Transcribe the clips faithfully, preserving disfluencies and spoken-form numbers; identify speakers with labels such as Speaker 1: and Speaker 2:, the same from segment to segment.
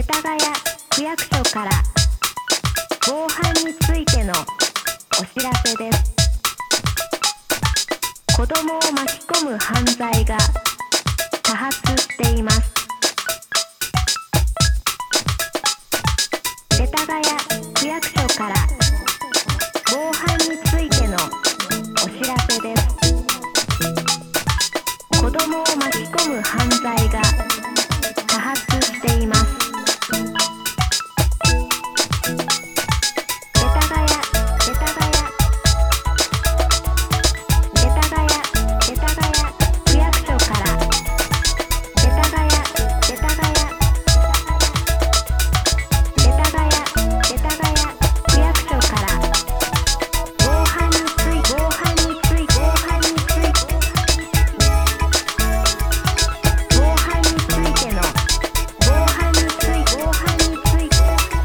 Speaker 1: 田谷区役所から防犯についてのお知らせです。子供を巻き込む犯罪が多発しています。世田谷区役所から防犯についてのお知らせです。子供を巻き込む犯罪が多発しています。世田谷、世田谷、世田谷、世田谷区役所から世田谷、世田谷、世田谷、世田谷区役所から防犯について、防犯について、防犯について、防犯についての防犯について、防犯について、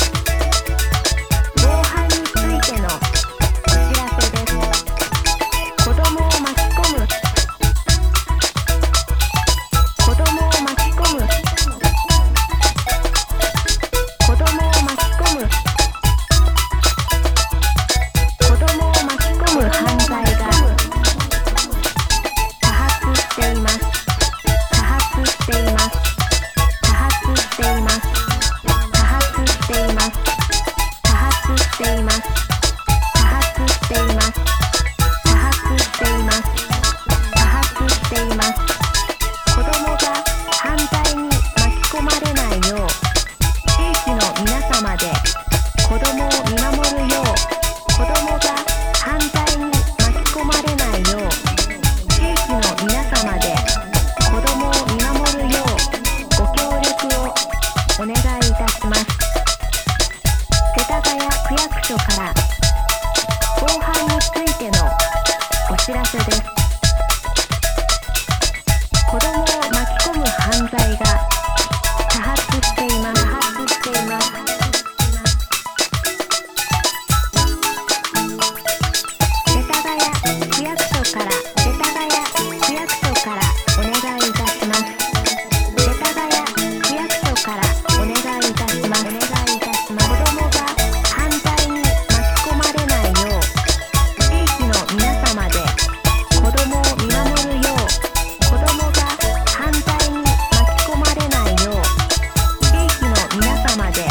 Speaker 1: 防犯についてのお知らせです。子供を巻き込む子供を巻き込む子供を巻き込む子供を巻き込む犯罪が多発しています。多発しています。多発しています。多発しています。多発しています。多発しています。多発しています。多発しています。子供が犯罪に巻き込まれないよう、地域の皆様で子供を見守るよう、子供が犯罪に巻き込まれないよう、地域の皆様で子供を見守るようご協力をお願いいたします。世田谷区役所から防犯についてのお知らせです。子供を巻き込む犯罪が多発しています。多発しています。世田谷区役所から世田谷区役所からお願いいたします。世田谷区役所からお願いいたします。お願いいたします。子供が犯罪に巻き込まれないよう、地域の皆様で子供を見守るよう、子供が犯罪に巻き込まれないよう、地域の皆様で